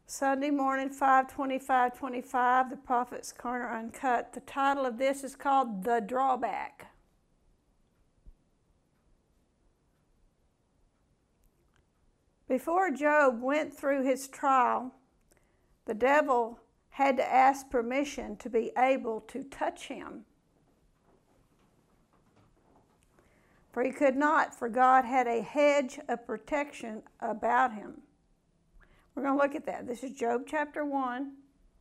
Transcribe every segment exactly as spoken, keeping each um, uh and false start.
Sunday morning, five twenty-five twenty-five, the Prophet's Corner Uncut. The title of this is called The Drawback. Before Job went through his trial, the devil had to ask permission to be able to touch him. For he could not, for God had a hedge of protection about him. We're going to look at that. This is Job chapter one.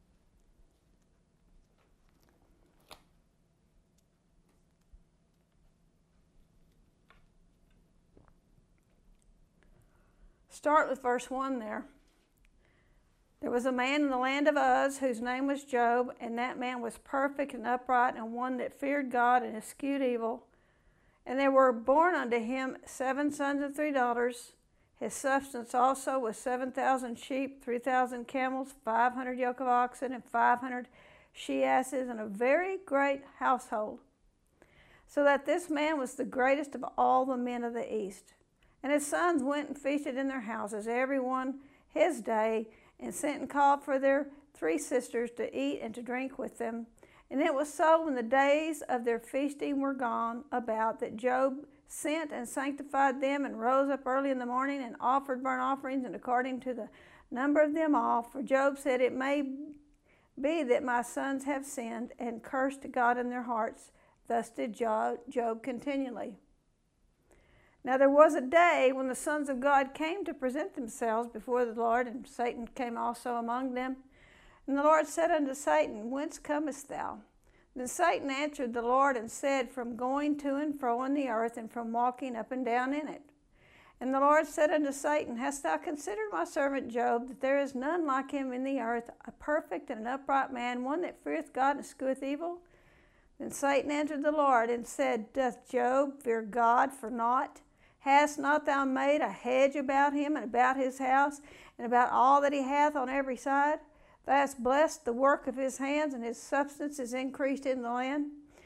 Start with verse one there. There was a man in the land of Uz whose name was Job, and that man was perfect and upright and one that feared God and eschewed evil. And there were born unto him seven sons and three daughters. His substance also was seven thousand sheep, three thousand camels, five hundred yoke of oxen, and five hundred she-asses, and a very great household. So that this man was the greatest of all the men of the east. And his sons went and feasted in their houses, every one his day, and sent and called for their three sisters to eat and to drink with them. And it was so, when the days of their feasting were gone about, that Job sent and sanctified them, and rose up early in the morning, and offered burnt offerings, and according to the number of them all. For Job said, It may be that my sons have sinned, and cursed God in their hearts. Thus did Job, Job continually. Now there was a day when the sons of God came to present themselves before the Lord, and Satan came also among them. And the Lord said unto Satan, Whence comest thou? Then Satan answered the Lord and said, From going to and fro in the earth, and from walking up and down in it. And the Lord said unto Satan, Hast thou considered my servant Job, that there is none like him in the earth, a perfect and an upright man, one that feareth God and escheweth evil? Then Satan answered the Lord and said, Doth Job fear God for naught? Hast not thou made a hedge about him, and about his house, and about all that he hath on every side? Thou hast blessed the work of his hands, and his substance is increased in the land.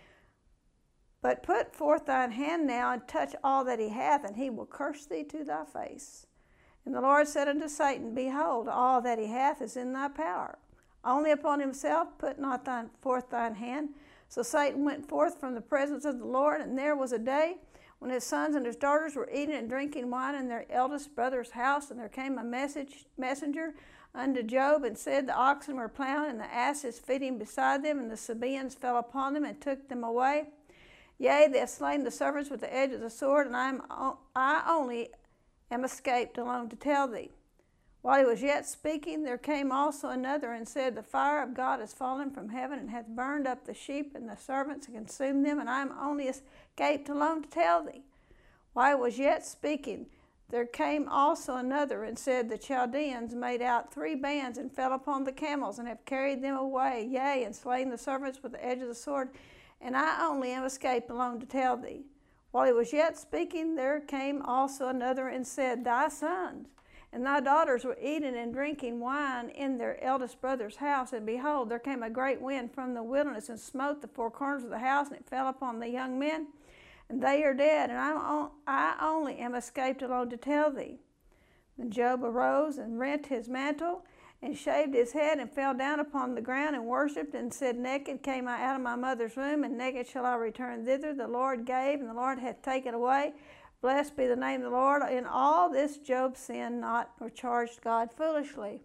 But put forth thine hand now, and touch all that he hath, and he will curse thee to thy face. And the Lord said unto Satan, Behold, all that he hath is in thy power. Only upon himself put not thine, forth thine hand. So Satan went forth from the presence of the Lord, and there was a day when his sons and his daughters were eating and drinking wine in their eldest brother's house, and there came a message messenger unto Job, and said, The oxen were plowing, and the asses feeding beside them, and the Sabaeans fell upon them, and took them away. Yea, they have slain the servants with the edge of the sword, and I, am, I only am escaped alone to tell thee. While he was yet speaking, there came also another, and said, The fire of God is fallen from heaven, and hath burned up the sheep and the servants, and consumed them, and I am only escaped alone to tell thee. While he was yet speaking, there came also another, and said, The Chaldeans made out three bands, and fell upon the camels, and have carried them away, yea, and slain the servants with the edge of the sword, and I only am escaped alone to tell thee. While he was yet speaking, there came also another, and said, Thy sons and thy daughters were eating and drinking wine in their eldest brother's house, and behold, there came a great wind from the wilderness, and smote the four corners of the house, and it fell upon the young men, and they are dead, and I, I only am escaped alone to tell thee. Then Job arose and rent his mantle, and shaved his head, and fell down upon the ground, and worshipped, and said, Naked came I out of my mother's womb, and naked shall I return thither. The Lord gave, and the Lord hath taken away. Blessed be the name of the Lord. In all this Job sinned not, nor charged God foolishly.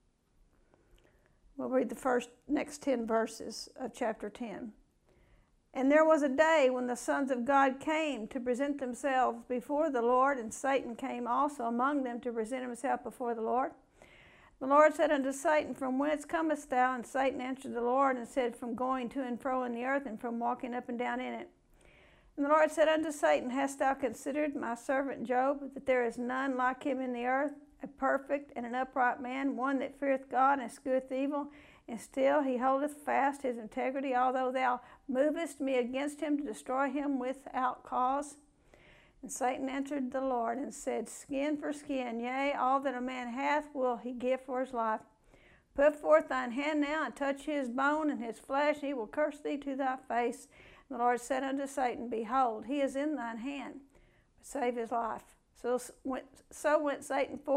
We'll read the first next ten verses of chapter ten. And there was a day when the sons of God came to present themselves before the Lord, and Satan came also among them to present himself before the Lord. The Lord said unto Satan, From whence comest thou? And Satan answered the Lord and said, From going to and fro in the earth, and from walking up and down in it. And the Lord said unto Satan, Hast thou considered my servant Job, that there is none like him in the earth, a perfect and an upright man, one that feareth God and escheweth evil? And still he holdeth fast his integrity, although thou movest me against him to destroy him without cause. And Satan answered the Lord and said, Skin for skin, yea, all that a man hath will he give for his life. Put forth thine hand now, and touch his bone and his flesh, and he will curse thee to thy face. And the Lord said unto Satan, Behold, he is in thine hand, but save his life. So went, so went Satan forth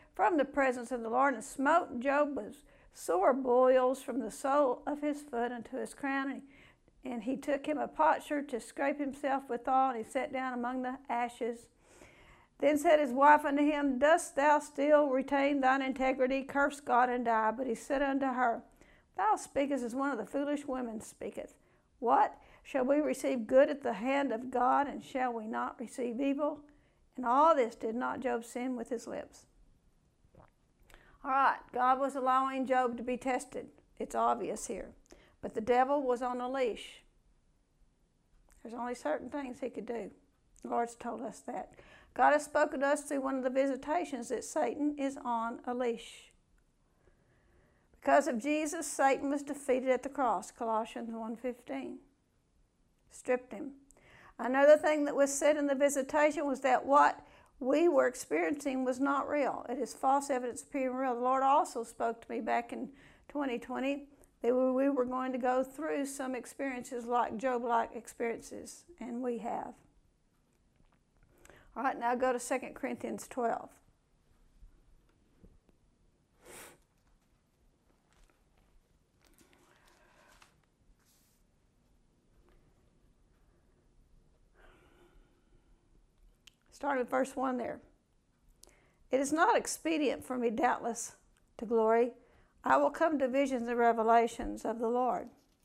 from the presence of the Lord, and smote Job with sore boils from the sole of his foot unto his crown. And he, and he took him a potsherd to scrape himself withal, and he sat down among the ashes. Then said his wife unto him, Dost thou still retain thine integrity? Curse God and die. But he said unto her, Thou speakest as one of the foolish women speaketh. What? Shall we receive good at the hand of God, and shall we not receive evil? And all this did not Job sin with his lips. All right, God was allowing Job to be tested. It's obvious here. But the devil was on a leash. There's only certain things he could do. The Lord's told us that. God has spoken to us through one of the visitations that Satan is on a leash. Because of Jesus, Satan was defeated at the cross, Colossians one fifteen. Stripped him. Another thing that was said in the visitation was that what we were experiencing was not real. It is false evidence appearing real. The Lord also spoke to me back in twenty twenty that we were going to go through some experiences like Job-like experiences, and we have. All right, now go to Second Corinthians twelve. Starting with verse one there. It is not expedient for me, doubtless, to glory. I will come to visions and revelations of the Lord.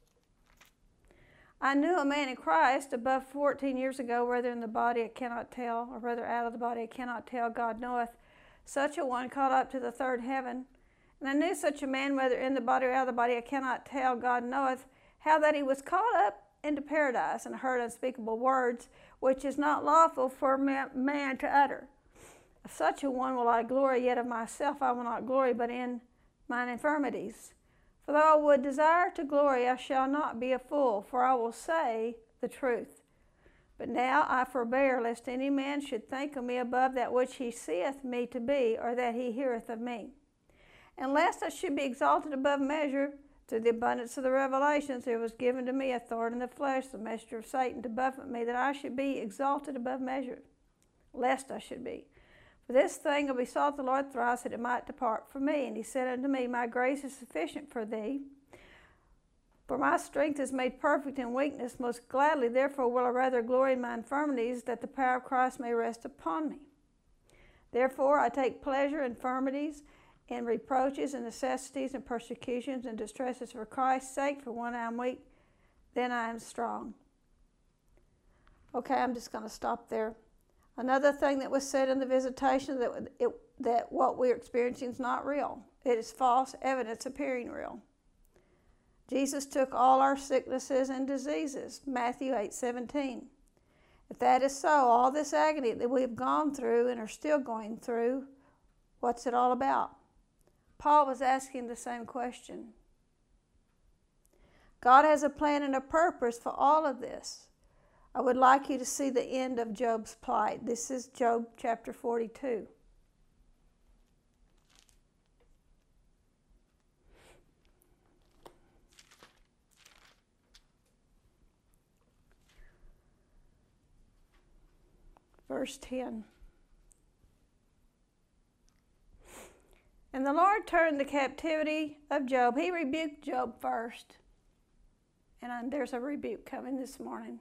I knew a man in Christ above fourteen years ago, whether in the body I cannot tell, or whether out of the body I cannot tell, God knoweth. Such a one caught up to the third heaven. And I knew such a man, whether in the body or out of the body I cannot tell, God knoweth, how that he was caught up into paradise, and heard unspeakable words, which is not lawful for man to utter. Of such a one will I glory, yet of myself I will not glory, but in mine infirmities. For though I would desire to glory, I shall not be a fool, for I will say the truth. But now I forbear, lest any man should think of me above that which he seeth me to be, or that he heareth of me. And lest I should be exalted above measure, through the abundance of the revelations, there was given to me a thorn in the flesh, the messenger of Satan, to buffet me, that I should be exalted above measure, lest I should be. For this thing I besought the Lord thrice, that it might depart from me. And he said unto me, My grace is sufficient for thee, for my strength is made perfect in weakness. Most gladly, therefore, will I rather glory in my infirmities, that the power of Christ may rest upon me. Therefore, I take pleasure in infirmities, in reproaches and necessities and persecutions and distresses for Christ's sake. For when I am weak, then I am strong. Okay, I'm just going to stop there. Another thing that was said in the visitation, that it, that what we're experiencing is not real. It is false evidence appearing real. Jesus took all our sicknesses and diseases, Matthew eight seventeen. If that is so, all this agony that we've gone through and are still going through, what's it all about? Paul was asking the same question. God has a plan and a purpose for all of this. I would like you to see the end of Job's plight. This is Job chapter forty-two. Verse ten. And the Lord turned the captivity of Job. He rebuked Job first. And there's a rebuke coming this morning.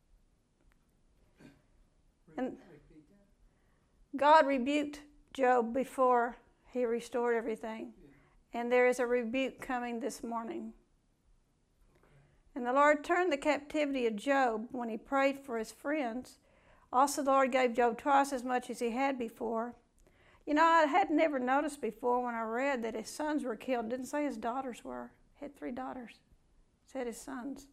And God rebuked Job before he restored everything. And there is a rebuke coming this morning. And the Lord turned the captivity of Job when he prayed for his friends. Also, the Lord gave Job twice as much as he had before. You know, I had never noticed before when I read that his sons were killed. It didn't say his daughters were. He had three daughters. It said his sons.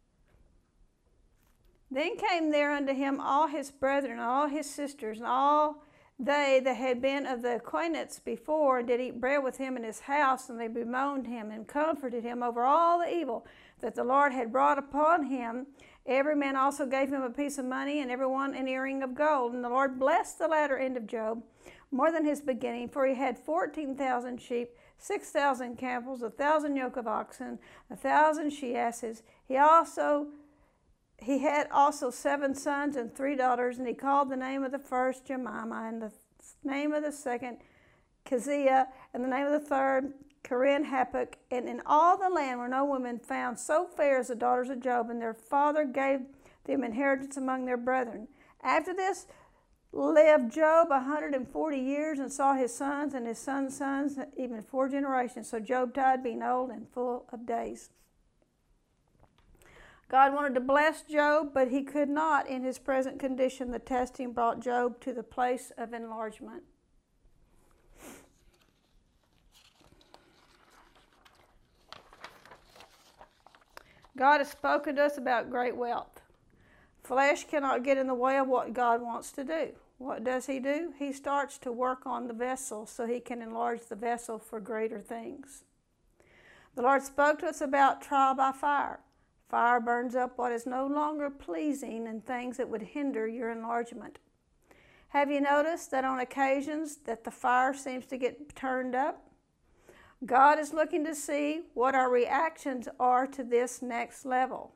Then came there unto him all his brethren, and all his sisters, and all they that had been of the acquaintance before, and did eat bread with him in his house, and they bemoaned him and comforted him over all the evil that the Lord had brought upon him. Every man also gave him a piece of money, and every one an earring of gold. And the Lord blessed the latter end of Job more than his beginning, for he had fourteen thousand sheep, six thousand camels, a thousand yoke of oxen, a thousand she asses. He also he had also seven sons and three daughters, and he called the name of the first Jemima, and the name of the second Keziah, and the name of the third, Keren-Happuch. And in all the land were no women found so fair as the daughters of Job, and their father gave them inheritance among their brethren. After this lived Job a hundred and forty years, and saw his sons and his sons' sons, even four generations. So Job died, being old and full of days. God wanted to bless Job, but he could not in his present condition. The testing brought Job to the place of enlargement. God has spoken to us about great wealth. Flesh cannot get in the way of what God wants to do. What does he do? He starts to work on the vessel so he can enlarge the vessel for greater things. The Lord spoke to us about trial by fire. Fire burns up what is no longer pleasing and things that would hinder your enlargement. Have you noticed that on occasions that the fire seems to get turned up? God is looking to see what our reactions are to this next level.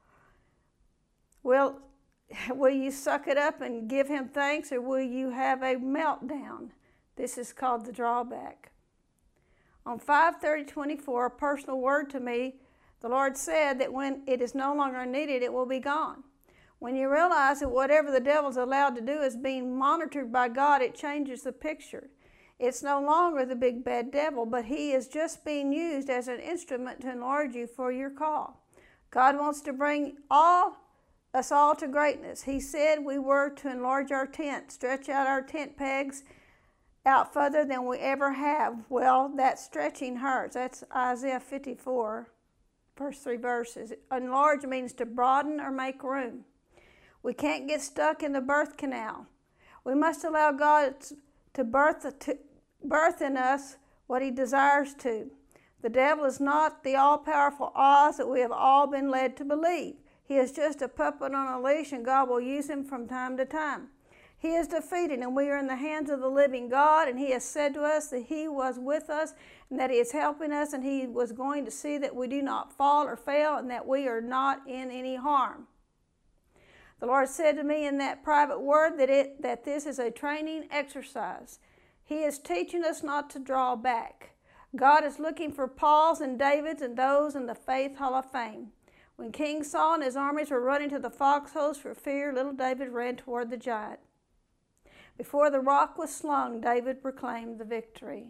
Will, will you suck it up and give him thanks, or will you have a meltdown? This is called the drawback. On five thirty twenty-four, a personal word to me, the Lord said that when it is no longer needed, it will be gone. When you realize that whatever the devil's allowed to do is being monitored by God, it changes the picture. It's no longer the big bad devil, but he is just being used as an instrument to enlarge you for your call. God wants to bring all us all to greatness. He said we were to enlarge our tent, stretch out our tent pegs out further than we ever have. Well, that stretching hurts. That's Isaiah fifty-four, first three verses. Enlarge means to broaden or make room. We can't get stuck in the birth canal. We must allow God to birth, to birth in us what he desires to. The devil is not the all-powerful Oz that we have all been led to believe. He is just a puppet on a leash, and God will use him from time to time. He is defeated, and we are in the hands of the living God, and he has said to us that he was with us and that he is helping us, and he was going to see that we do not fall or fail and that we are not in any harm. The Lord said to me in that private word that, it, that this is a training exercise. He is teaching us not to draw back. God is looking for Pauls and Davids and those in the Faith Hall of Fame. When King Saul and his armies were running to the foxholes for fear, little David ran toward the giant. Before the rock was slung, David proclaimed the victory.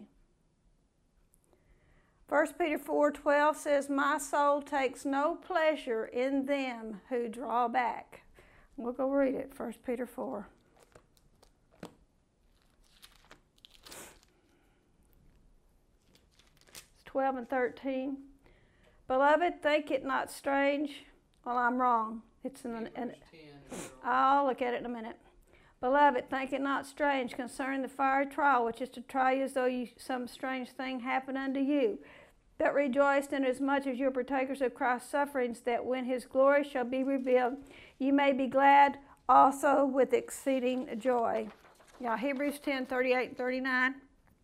First Peter four twelve says, "My soul takes no pleasure in them who draw back." We'll go read it, First Peter four. twelve and thirteen. Beloved, think it not strange. Well, I'm wrong. It's in an, I'll look at it in a minute. Beloved, think it not strange concerning the fiery trial, which is to try you as though you, some strange thing happened unto you. But rejoice inasmuch as you are partakers of Christ's sufferings, that when his glory shall be revealed, you may be glad also with exceeding joy. Yeah, Hebrews ten, thirty-eight and thirty-nine.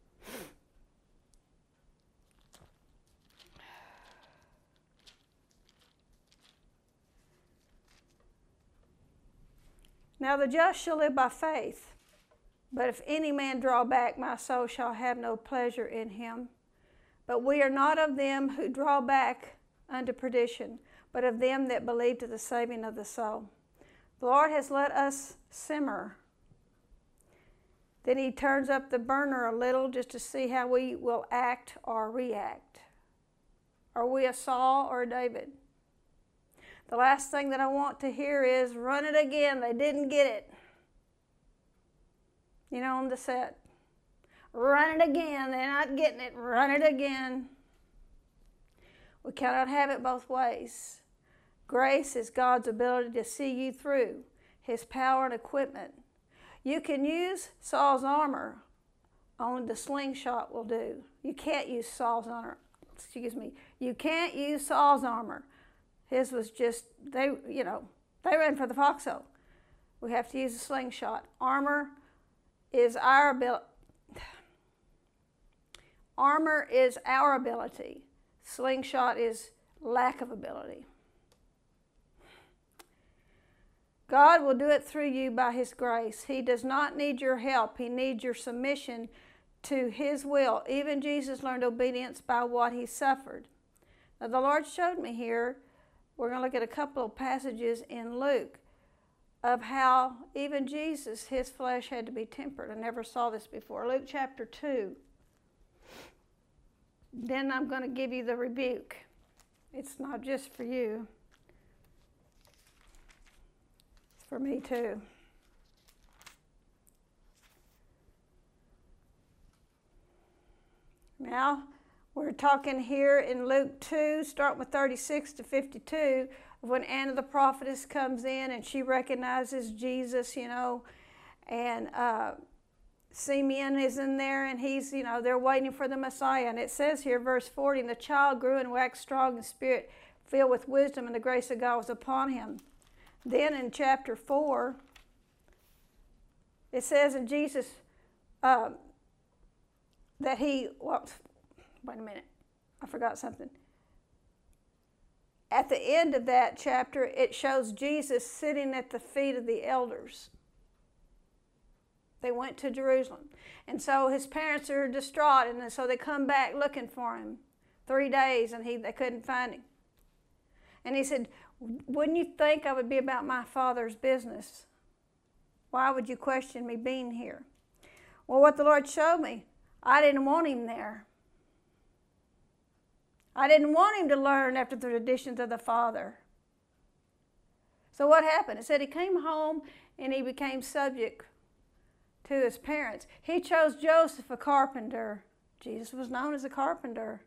Now the just shall live by faith, but if any man draw back, my soul shall have no pleasure in him. But we are not of them who draw back unto perdition, but of them that believe to the saving of the soul. The Lord has let us simmer. Then he turns up the burner a little just to see how we will act or react. Are we a Saul or a David? The last thing that I want to hear is, run it again, they didn't get it. You know, on the set. Run it again, they're not getting it, run it again. We cannot have it both ways. Grace is God's ability to see you through, his power and equipment. You can use Saul's armor, only the slingshot will do. You can't use Saul's armor, excuse me, you can't use Saul's armor. His was just, they, you know, they ran for the foxhole. We have to use a slingshot. Armor is our ability. Armor is our ability. Slingshot is lack of ability. God will do it through you by his grace. He does not need your help. He needs your submission to his will. Even Jesus learned obedience by what he suffered. Now the Lord showed me here, we're going to look at a couple of passages in Luke of how even Jesus, his flesh had to be tempered. I never saw this before. Luke chapter two. Then I'm going to give you the rebuke. It's not just for you. It's for me too. Now, we're talking here in Luke two, starting with thirty-six to fifty-two, when Anna the prophetess comes in and she recognizes Jesus, you know, and uh, Simeon is in there and he's, you know, they're waiting for the Messiah. And it says here, verse forty, and the child grew and waxed strong in spirit, filled with wisdom, and the grace of God was upon him. Then in chapter four, it says in Jesus, uh, that he, well, wait a minute, I forgot something. At the end of that chapter, it shows Jesus sitting at the feet of the elders. They went to Jerusalem. And so his parents are distraught, and so they come back looking for him. Three days, and he, they couldn't find him. And he said, wouldn't you think I would be about my Father's business? Why would you question me being here? Well, what the Lord showed me, I didn't want him there. I didn't want him to learn after the traditions of the Father. So what happened? It said he came home and he became subject to his parents. He chose Joseph, a carpenter. Jesus was known as a carpenter.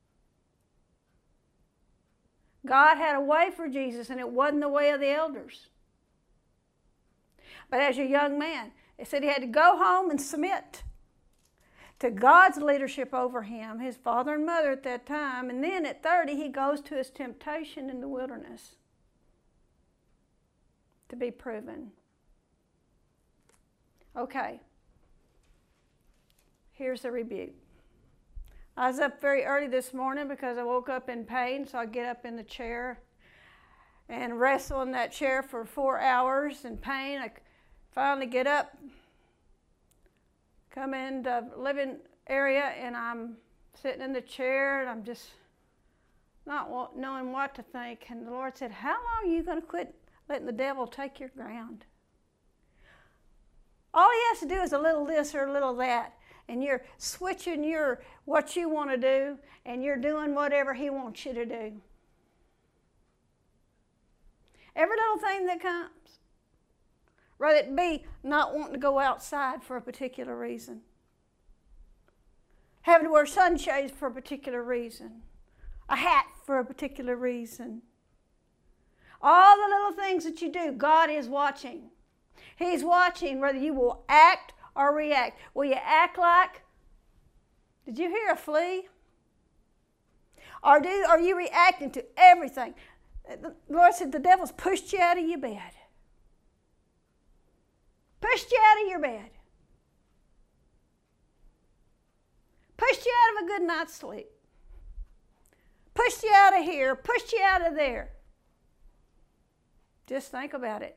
God had a way for Jesus, and it wasn't the way of the elders. But as a young man, it said he had to go home and submit to God's leadership over him, his father and mother at that time. And then at thirty, he goes to his temptation in the wilderness to be proven. Okay. Here's the rebuke. I was up very early this morning because I woke up in pain, so I get up in the chair and wrestle in that chair for four hours in pain. I finally get up, come in the living area, and I'm sitting in the chair, and I'm just not knowing what to think. And the Lord said, how long are you going to quit letting the devil take your ground? All he has to do is a little this or a little that, and you're switching your what you want to do, and you're doing whatever he wants you to do. Every little thing that comes, whether it be not wanting to go outside for a particular reason, having to wear sunshades for a particular reason, a hat for a particular reason. All the little things that you do, God is watching. He's watching whether you will act or react. Will you act like, did you hear a flea? Or do, are you reacting to everything? The Lord said the devil's pushed you out of your bed. Pushed you out of your bed. Pushed you out of a good night's sleep. Pushed you out of here. Pushed you out of there. Just think about it.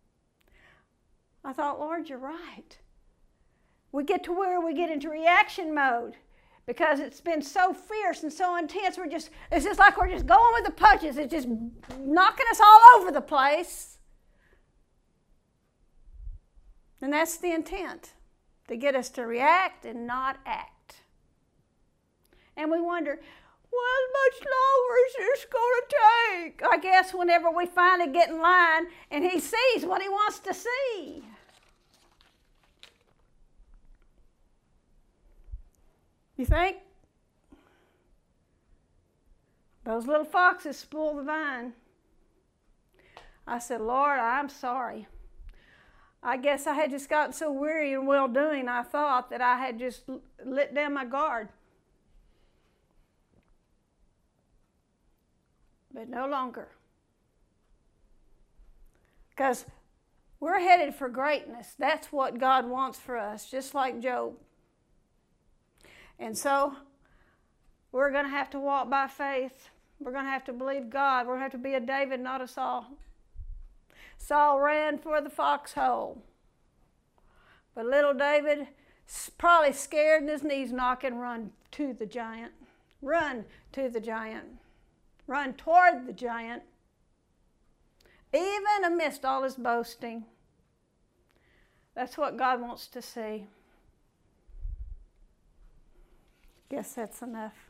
I thought, Lord, you're right. We get to where we get into reaction mode because it's been so fierce and so intense. We're just, it's just like we're just going with the punches. It's just knocking us all over the place. And that's the intent, to get us to react and not act. And we wonder, well, how much longer is this going to take? I guess whenever we finally get in line and he sees what he wants to see. You think? Those little foxes spoil the vine. I said, Lord, I'm sorry. I guess I had just gotten so weary and well-doing, I thought that I had just let down my guard. But no longer. Because we're headed for greatness. That's what God wants for us, just like Job. And so we're going to have to walk by faith. We're going to have to believe God. We're going to have to be a David, not a Saul. Saul ran for the foxhole. But little David probably scared and his knees knocking, run to the giant. Run to the giant. Run toward the giant. Even amidst all his boasting. That's what God wants to see. Guess that's enough.